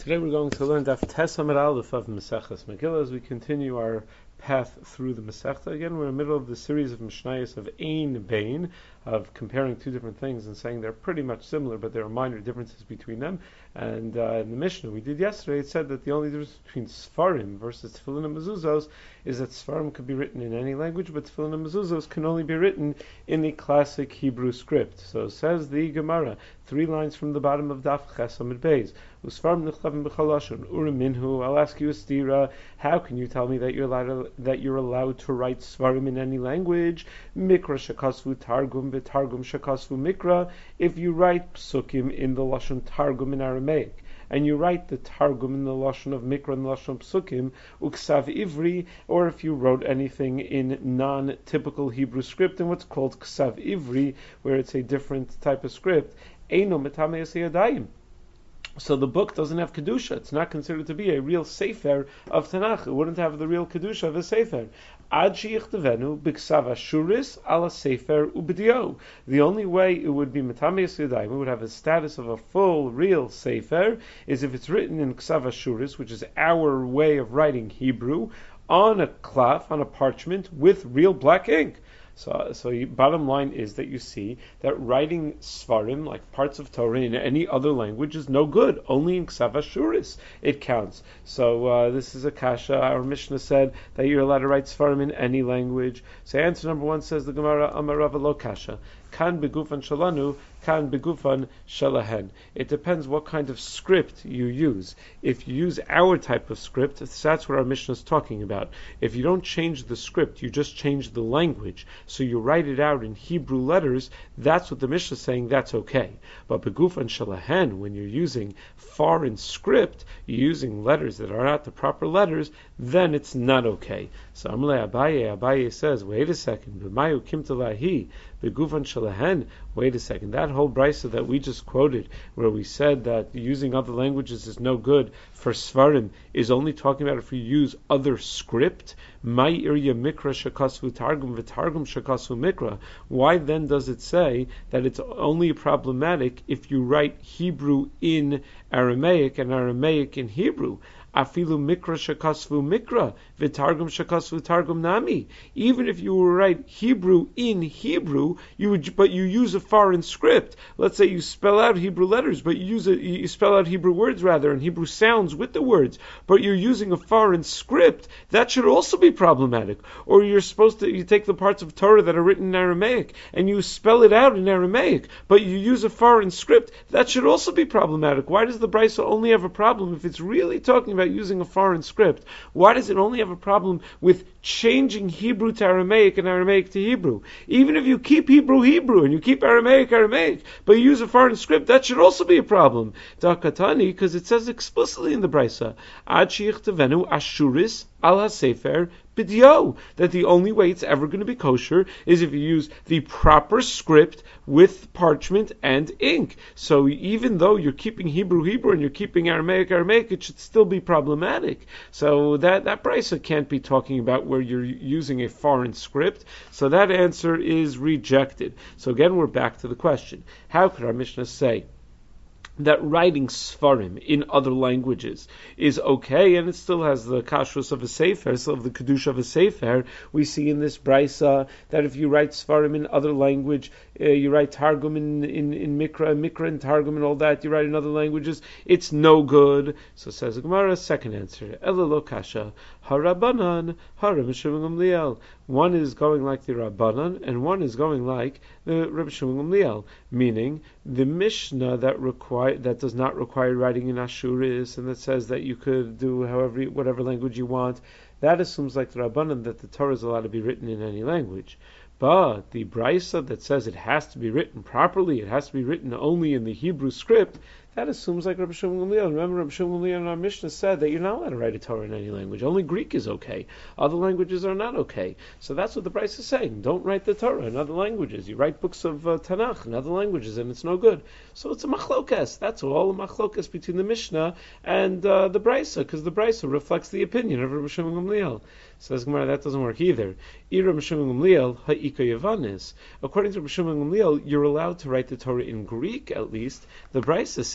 Today we're going to learn Daf Tes Amud Aleph of Maseches Megillah as we continue our path through the Masechta. Again, we're in the middle of the series of Mishnayos of Ein Bain, of comparing two different things and saying they're pretty much similar, but there are minor differences between them. And in the Mishnah we did yesterday, it said that the only difference between Sfarim versus Tefillin and Mezuzos is that Sfarim could be written in any language, but Tefillin and Mezuzos can only be written in the classic Hebrew script. So says the Gemara, 3 lines from the bottom of Daf Ches Amud Beis. Usfarim nichavim b'chalashon urim minhu. I'll ask you a stira. How can you tell me that you're allowed to write svarim in any language? Mikra shekasvu targum v'targum shekasvu mikra. If you write psukim in the lashon targum in Aramaic, and you write the targum in the lashon of mikra and the lashon of psukim, uksav ivri, or if you wrote anything in non-typical Hebrew script in what's called ksav ivri, where it's a different type of script, eino metamei yadayim. So the book doesn't have kedusha. It's not considered to be a real sefer of Tanakh. It wouldn't have the real kedusha of a sefer. Ad sheyichtavenu b'ksav ashuris ala sefer ub'dio. The only way it would be metamei yadayim, it would have the status of a full, real sefer, is if it's written in ksav ashuris, which is our way of writing Hebrew, on a cloth, on a parchment, with real black ink. So bottom line is that you see that writing svarim, like parts of Torah, in any other language is no good. Only in Ksav Ashuris it counts. So this is a kasha. Our Mishnah said that you're allowed to write svarim in any language. So answer number 1 says the Gemara, Amar Rava lo kasha. Kan begufan shalanu, kan begufan shalahen. It depends what kind of script you use. If you use our type of script, that's what our Mishnah is talking about. If you don't change the script, you just change the language, so you write it out in Hebrew letters, that's what the Mishnah is saying, that's okay. But begufan shalahen, when you're using foreign script, you're using letters that are not the proper letters, then it's not okay. So Amalei Abaye says, wait a second, b'mayu kimtalahi, begufan shalahen, wait a second, that whole brisa that we just quoted, where we said that using other languages is no good for svarim, is only talking about if you use other script. My irya mikra shekasvu targum v'targum shekasvu mikra. Why then does it say that it's only problematic if you write Hebrew in Aramaic and Aramaic in Hebrew? Afilu mikra shekasvu mikra v'targum shekasvu targum nami. Even if you were write Hebrew in Hebrew, but you use a foreign script. Let's say you spell out Hebrew letters, but you spell out Hebrew words rather, and Hebrew sounds with the words, but you're using a foreign script. That should also be problematic. Or you take the parts of Torah that are written in Aramaic and you spell it out in Aramaic, but you use a foreign script. That should also be problematic. Why does the Brisa only have a problem if it's really talking about using a foreign script? Why does it only have a problem with changing Hebrew to Aramaic and Aramaic to Hebrew? Even if you keep Hebrew and you keep Aramaic, but you use a foreign script, that should also be a problem. Dakatani, because it says explicitly in the Brisa, Ad sheyichtavenu ashuris al hasefer b'dio, that the only way it's ever going to be kosher is if you use the proper script with parchment and ink. So even though you're keeping Hebrew and you're keeping Aramaic, it should still be problematic. So that brisa can't be talking about where you're using a foreign script. So that answer is rejected. So again, we're back to the question. How could our Mishnah say that writing svarim in other languages is okay, and it still has the kashrus of a sefer, still have the kedusha of a sefer? We see in this brisa that if you write svarim in other language, you write targum in mikra and targum and all that, you write in other languages, it's no good. So says the Gemara, second answer, Ela lo kasha, harabanan, haram Shimon Gamliel. One is going like the Rabbanan, and one is going like the Reb Shimon Gamliel, meaning the Mishnah that does not require writing in Ashuris, and that says that you could do whatever language you want, that assumes like the Rabbanan that the Torah is allowed to be written in any language. But the Brisa that says it has to be written properly, it has to be written only in the Hebrew script, that assumes like Rabbi Shimon Gamliel. Remember, Rabbi Shimon Gamliel in our Mishnah said that you're not allowed to write a Torah in any language. Only Greek is okay. Other languages are not okay. So that's what the Brisa is saying. Don't write the Torah in other languages. You write books of Tanakh in other languages, and it's no good. So it's a machlokes. That's all a machlokes between the Mishnah and the Brisa, because the Brisa reflects the opinion of Rabbi Shimon Gamliel. Says Gemara, that doesn't work either. According to Rabbi Shimon Gamliel, you're allowed to write the Torah in Greek at least. The Brisa says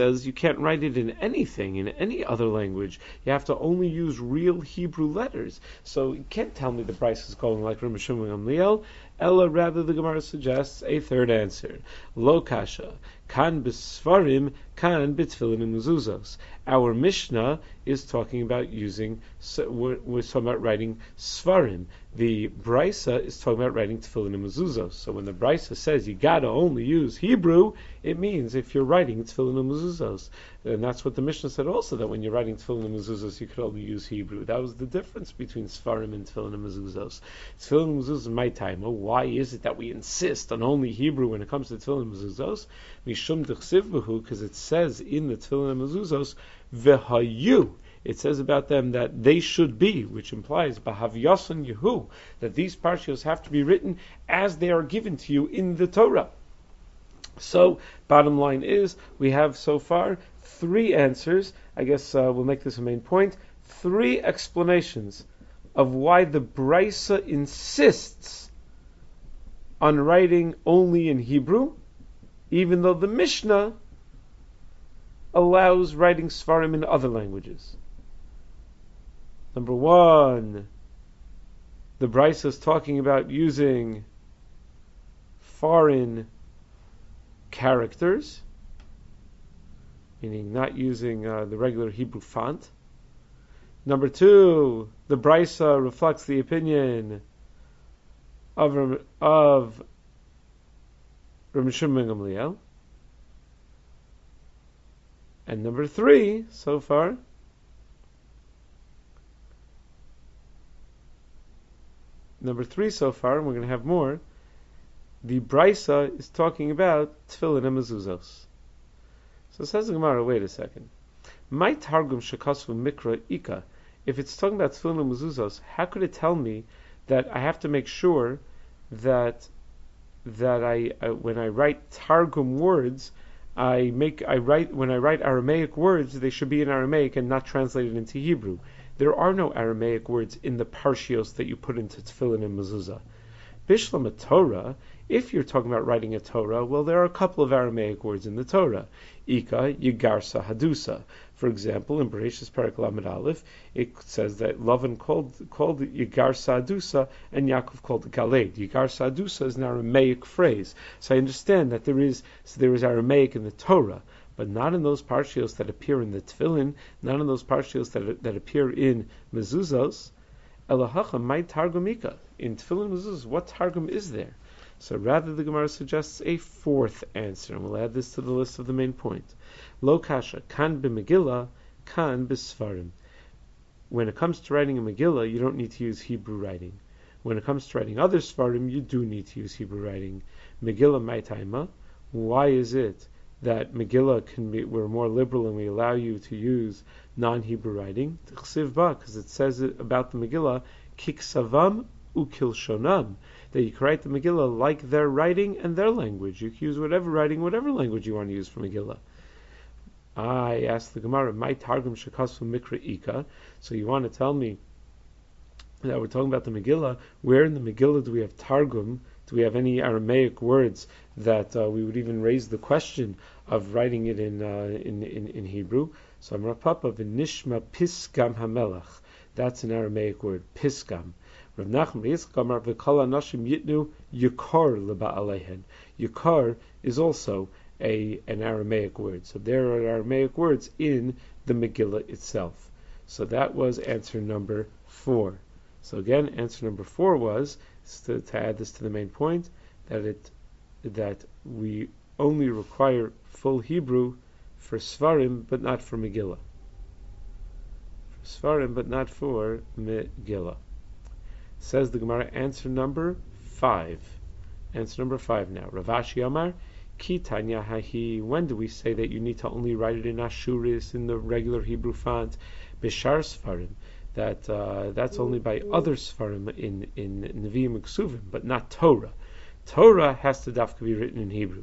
says you can't write it in anything, in any other language. You have to only use real Hebrew letters. So you can't tell me the Bryce is going like Reb Shimon Gamliel. Ella, rather, the Gemara suggests a third answer. Lo kasha, kan b'sfarim, kan b'tfilin and mezuzos. Our Mishnah is talking about we're talking about writing svarim. The Brisa is talking about writing tefillin and mezuzos. So when the Brisa says you gotta only use Hebrew, it means if you're writing tefillin and mezuzos. And that's what the Mishnah said also, that when you're writing tefillin and mezuzos, you could only use Hebrew. That was the difference between svarim and tefillin and mezuzos. Tefillin and mezuzos, my time. Why is it that we insist on only Hebrew when it comes to tefillin and mezuzos? Mishum d'chsivbahu, because it says in the tefillin and mezuzos, v'hayu. It says about them that they should be, which implies Bahavyasan Yehu, that these parshios have to be written as they are given to you in the Torah. So, bottom line is, we have so far 3 answers. I guess we'll make this a main point. 3 explanations of why the Brisa insists on writing only in Hebrew, even though the Mishnah allows writing Svarim in other languages. Number 1, the Brisa is talking about using foreign characters, meaning not using the regular Hebrew font. Number 2, the Brisa reflects the opinion of Reb Shimon Gamliel. And number 3, so far, and we're going to have more, the Brisa is talking about Tefillin and Mezuzos. So says the Gemara, wait a second. My Targum Shekasvu Mikra Ika, if it's talking about Tefillin and Mezuzos, how could it tell me that I have to make sure that I when I write Targum words, when I write Aramaic words, they should be in Aramaic and not translated into Hebrew. There are no Aramaic words in the parshios that you put into Tefillin and Mezuzah. Bishlam a Torah, if you're talking about writing a Torah, well, there are a couple of Aramaic words in the Torah. Ika, Yigarsa, Hadusa. For example, in Bereshis Perek Lamed Aleph, it says that Lavan called Yigarsa Hadusa, and Yaakov called it Galed. Yigarsa Hadusa is an Aramaic phrase. So I understand that there is Aramaic in the Torah, but not in those parshios that appear in the Tefillin, not in those parshios that appear in Mezuzos. Elahacha, my Targumika. In Tefillin Mezuzos, what Targum is there? So rather, the Gemara suggests a 4th answer, and we'll add this to the list of the main point. Lo kasha, kan b'Megillah, kan b'Sfarim. When it comes to writing a Megillah, you don't need to use Hebrew writing. When it comes to writing other Sfarim, you do need to use Hebrew writing. Megillah my taima. Why is it that Megillah we're more liberal and we allow you to use non-Hebrew writing? Because it says it about the Megillah, kiksavam ukilshonam, that you can write the Megillah like their writing and their language. You can use whatever writing, whatever language you want to use for Megillah. I asked the Gemara, my Targum shekasvu mikra ika. So you want to tell me that we're talking about the Megillah? Where in the Megillah do we have Targum? Do we have any Aramaic words that we would even raise the question of writing it in Hebrew? So Amar Papa v'nishma piskam hamelach. That's an Aramaic word, piskam. Rav Nachman Yitzchak Amar v'kol anashim yitnu yikar leba'alehen. Yikar is also an Aramaic word. So there are Aramaic words in the Megillah itself. So that was answer number 4. So again, answer number 4 was, to add this to the main point, that we only require full Hebrew for Svarim, but not for Megillah. For Svarim, but not for Megillah. Says the Gemara, answer number 5. Answer number 5 now. Rav Ashi Amar, Ki Tanya Hahi. When do we say that you need to only write it in Ashuris, in the regular Hebrew font? Bishar Svarim. That's only by other Svarim in Nevi'im and Ksuvim, but not Torah. Torah has to dafka be written in Hebrew.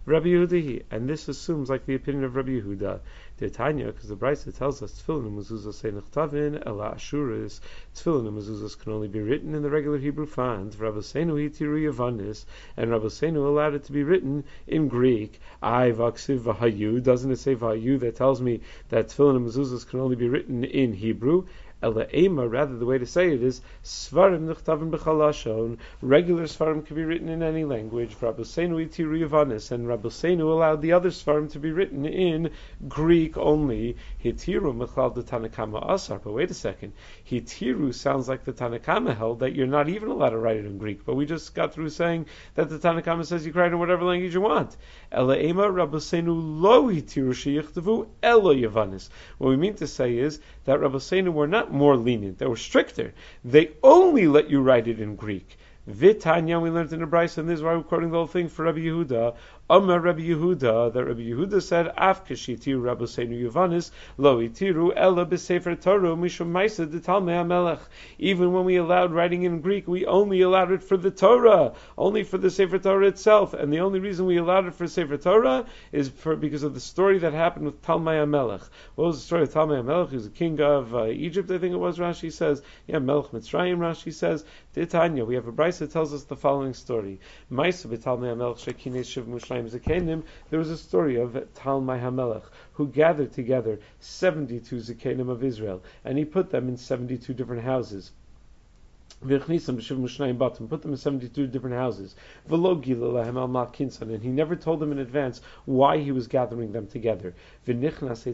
Rabbi Yehuda, and this assumes like the opinion of Rabbi Yehuda. Tanya, because the Brisa tells us tefillin and mezuzah say nechtavin ela ashuris. Tefillin and mezuzahs can only be written in the regular Hebrew font. Rabbeinu hitiru yavanis, and Rabbeinu allowed it to be written in Greek. I vaksiv v'hayu. Doesn't it say v'hayu? That tells me that tefillin and mezuzahs can only be written in Hebrew. Ela ema, rather the way to say it is svarim nechtavin b'chalashon. Regular svarim can be written in any language. Rabbeinu hitiru yavanis, and Rabbeinu allowed the other svarim to be written in Greek only. Hitiru mechlal the Tanakama asar. But wait a second, hitiru sounds like the Tanakama held that you're not even allowed to write it in Greek. But we just got through saying that the Tanakama says you can write in whatever language you want. Ela ema Rabbeinu lo hitiru sheyichtavu elo yavanis. What we mean to say is that Rabbeinu were not more lenient; they were stricter. They only let you write it in Greek. Vitanya, we learned in the Brisa, and this is why we're quoting the whole thing for Rabbi Yehuda. Amar Rabbi Yehuda, that Rabbi Yehuda said, Af kashitiru Rabbeinu Yavanis, lo itiru ella b'sefer Torah mishum ma'aseh d'talmei HaMelech. Even when we allowed writing in Greek, we only allowed it for the Torah, only for the Sefer Torah itself. And the only reason we allowed it for Sefer Torah is because of the story that happened with Talmei HaMelech. What was the story of Talmei HaMelech? He was the king of Egypt, I think it was, Rashi says. Yeah, Melech Mitzrayim, Rashi says. Titania, we have a Brisa that tells us the following story. Ma'aseh b'Talmei HaMelech shekinei shiv mushlayim zakenim. There was a story of Talmei HaMelech who gathered together 72 zakenim of Israel, and he put them in 72 different houses. Put them in 72 different houses. And he never told them in advance why he was gathering them together. And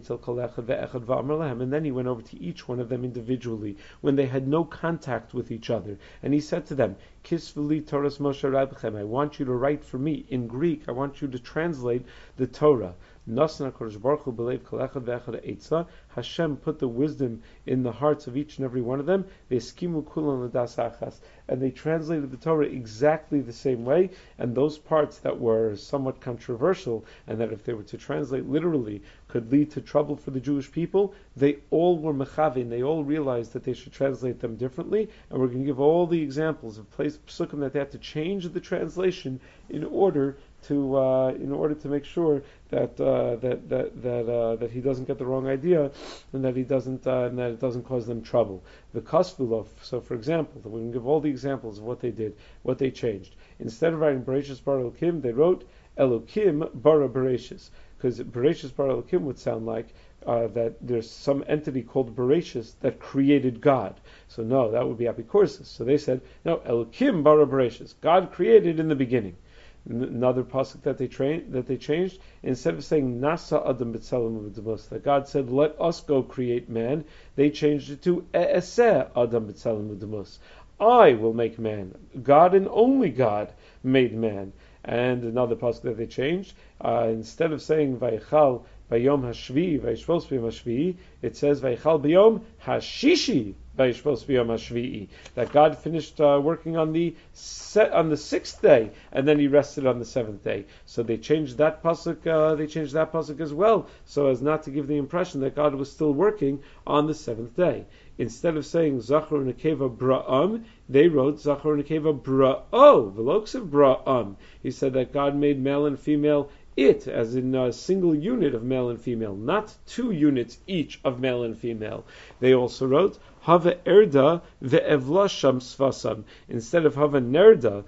then he went over to each one of them individually when they had no contact with each other. And he said to them, I want you to write for me in Greek. I want you to translate the Torah. Hashem put the wisdom in the hearts of each and every one of them, and they translated the Torah exactly the same way, and those parts that were somewhat controversial, and that if they were to translate literally could lead to trouble for the Jewish people, they all were mechavin, they all realized that they should translate them differently, and we're going to give all the examples of psukim that they had to change the translation in order to make sure that he doesn't get the wrong idea, and that it doesn't cause them trouble. The Kasvulov. So, for example, we can give all the examples of what they did, what they changed. Instead of writing Bereshis Bar Elokim, they wrote Elokim Bara Bereshis, because Bereshis Bar Elokim would sound like that there's some entity called Bereshis that created God. So no, that would be Apikorsis. So they said no, Elokim Bara Bereshis. God created in the beginning. Another pasuk that they changed, instead of saying Nasa Adam B'Tselem U'Demos, that God said, "Let us go create man," they changed it to E'eseh Adam B'Tselem U'Demos. I will make man. God and only God made man. And another pasuk that they changed, instead of saying Vayichal Bayom Hashvi Vayishvos B'Yom Hashvi, it says Vayichal Bayom Hashishi. That God finished working on the 6th day, and then He rested on the 7th day. So they changed that pasuk. As well, so as not to give the impression that God was still working on the 7th day. Instead of saying Zachor Nekeva Bra'am, they wrote Zachor Nekeva Bra'o, Veloksiv Bra'am. He said that God made male and female it, as in a single unit of male and female, not 2 units each of male and female. They also wrote Hava Erda ve'evla sham svasam. Instead of Hava Nerda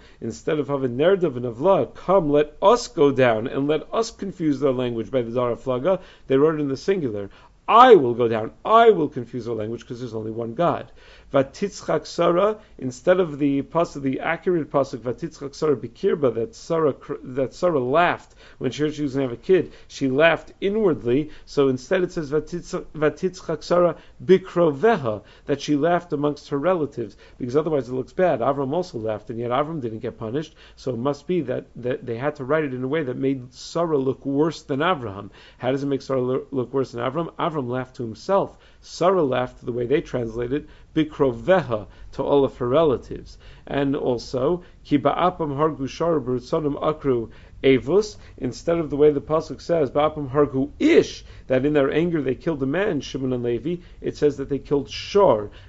v'nevla, come, let us go down and let us confuse their language by the Dara Flaga. They wrote it in the singular. I will go down, I will confuse their language because there's only one God. Vatitzchak Sarah, instead of the accurate pasuk Vatitzchak Sarah Bikirba, that Sarah laughed when she heard she was going to have a kid, she laughed inwardly. So instead it says Vatitzchak Sarah Bikroveha, that she laughed amongst her relatives, because otherwise it looks bad. Avram also laughed, and yet Avram didn't get punished. So it must be that they had to write it in a way that made Sarah look worse than Avraham. How does it make Sarah look worse than Avram? Avram laughed to himself. Sarah laughed the way they translated Bikroveha, to all of her relatives. And also Ki ba'apam hargu shar b'rutzonim akru Avus, instead of the way the pasuk says ba'apam hargu ish, that in their anger they killed a man, Shimon and Levi, it says that they killed Shor,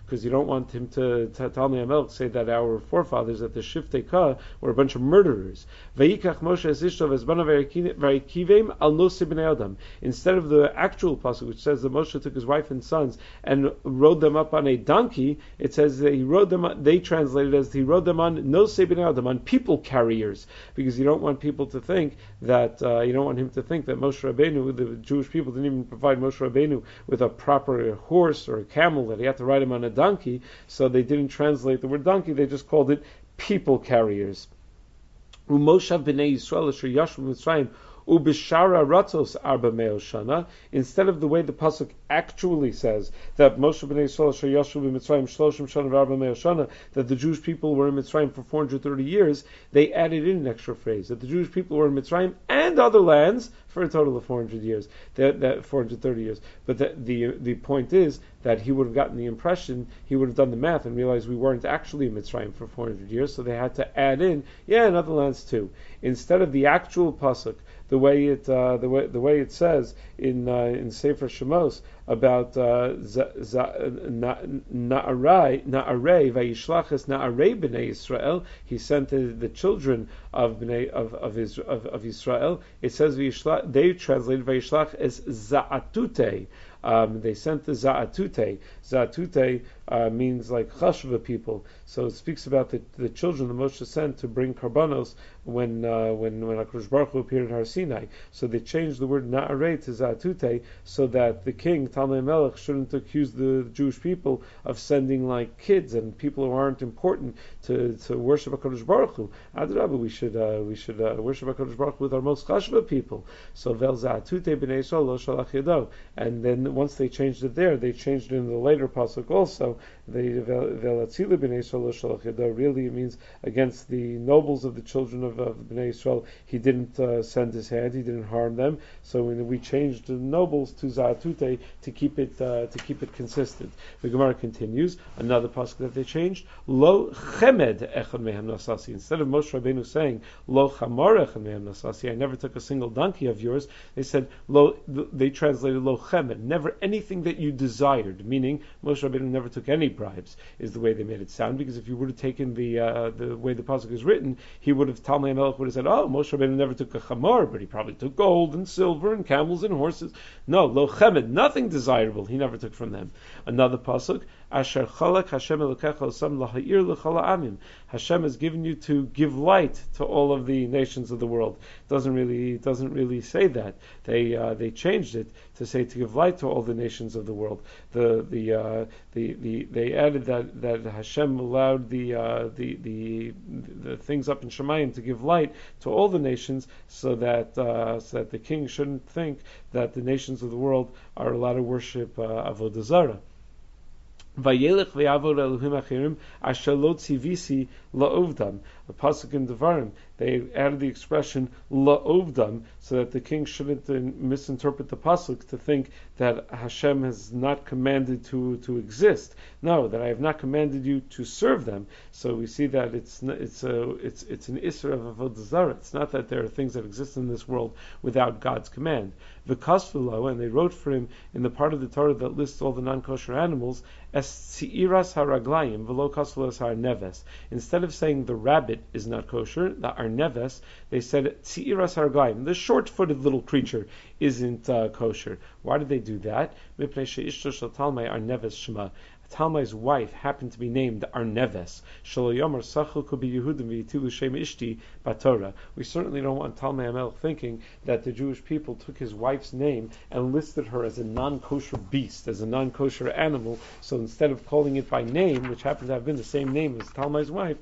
because you don't want him to Talmei HaMelech say that our forefathers at the Shiftei Ka were a bunch of murderers. Vayikach Moshe es Ishto v'ezbanav v'yikivim al nosi b'nei Adam. Instead of the actual pasuk which says that Moshe took his wife and sons and rode them up on a donkey, it says that he rode them. They translated as he rode them on nosi b'nei Adam, on people carriers, because you don't want people to think that you don't want him to think that Moshe Rabbeinu, the Jewish people, didn't even provide Moshe Rabbeinu with a proper horse or a camel, that he had to ride him on a donkey. So they didn't translate the word donkey; they just called it people carriers. Umoshav b'nei Yisrael asher yashu b'Mitzrayim ubishara ratos arba meo shana. Instead of the way the pasuk actually says that Moshe b'nei Yisrael asher yashu b'Mitzrayim shloshim shana v'arba meo shana, that the Jewish people were in Mitzrayim for 430 years, they added in an extra phrase that the Jewish people were in Mitzrayim and other lands for a total of 400 years, that 430 years. But the point is that he would have gotten the impression, he would have done the math and realized we weren't actually in Mitzrayim for 400 years, so they had to add in, in other lands too. Instead of the actual pasuk, the way it says in Sefer Shemos about Na'arei vayishlachas Na'arei b'nei Yisrael, he sent the children of Israel. It says they translated vayishlach as Za'atute. They sent the Za'atute. Za'atute means like Chashva people. So it speaks about the children that Moshe sent to bring karbanos when HaKadosh Baruch Hu appeared at Har Sinai. So they changed the word Na'arei to Za'atute so that the king, Talmei HaMelech, shouldn't accuse the Jewish people of sending like kids and people who aren't important to worship HaKadosh Baruch Hu. Adrabah, we should worship HaKadosh Baruch Hu with our most Chashva people. So Vel Za'atute b'nei Yisrael lo shalach yado. And then once they changed it there, they changed it in the later pasuk also. Really it means against the nobles of the children of Bnei Yisrael. He didn't send his hand, he didn't harm them. So when we changed the nobles to Za'atute to keep it consistent. The Gemara continues, another pasuk that they changed, Lo Chemed Echad Mehem Nasasi. Instead of Moshe Rabbeinu saying Lo Chamar Echad Mehem Nasasi, I never took a single donkey of yours, they said they translated Lo Chemed, never anything that you desired, meaning Moshe Rabbeinu never took any bribes, is the way they made it sound. Because if you would have taken the way the pasuk is written, he would have Talmei HaMelech would have said, "Oh, Moshe Rabbeinu never took a chamor, but he probably took gold and silver and camels and horses." No, lo chemed, nothing desirable. He never took from them. Another pasuk, Asher chalak Hashem Elokecha osam laha'ir l'chol ha'amim. Hashem has given you to give light to all of the nations of the world. Doesn't really say that. They changed it to say to give light to all the nations of the world. They added that Hashem allowed the things up in Shemayim to give light to all the nations, so that the king shouldn't think that the nations of the world are allowed to worship Avodah Zarah. Vayelech v'yavod Elohim achirim asher lo tzivisi la'ovdam. The pasuk in Devarim, they added the expression la'ovdam so that the king shouldn't misinterpret the pasuk to think that Hashem has not commanded to exist. No, that I have not commanded you to serve them. So we see that it's an isra of avodah zarah. It's not that there are things that exist in this world without God's command. V'kasvulo, and they wrote for him in the part of the Torah that lists all the non-kosher animals, as tzi'iras haraglayim v'lo kasvulo as harneves. Instead of saying the rabbit is not kosher, the arneves, they said tzi'iras haraglayim, the short-footed little creature isn't kosher. Why did they do that? Mipnei she'ishto shel Talmai arneves shema. Talmai's wife happened to be named Arneves. We certainly don't want Talmai HaMelech thinking that the Jewish people took his wife's name and listed her as a non-kosher beast, as a non-kosher animal. So instead of calling it by name, which happened to have been the same name as Talmai's wife,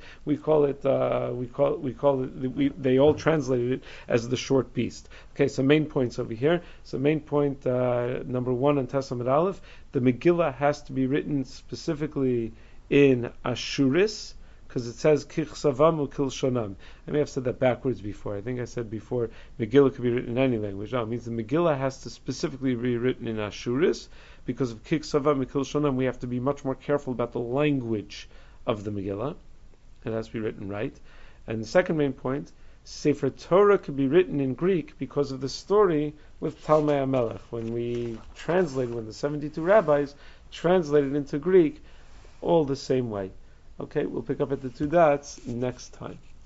they all translated it as the short beast. Okay, so main points over here. So main point number 1 on Tes Amud Aleph, the Megillah has to be written specifically in Ashuris, because it says Kichsavam u'Kilshonam. I may have said that backwards before. I think I said before Megillah could be written in any language. No, it means the Megillah has to specifically be written in Ashuris, because of Kichsavam u'Kilshonam we have to be much more careful about the language of the Megillah. It has to be written right. And the second main point, Sefer Torah could be written in Greek because of the story with Talmai HaMelech. When the 72 rabbis translated into Greek all the same way. Okay, we'll pick up at the two dots next time.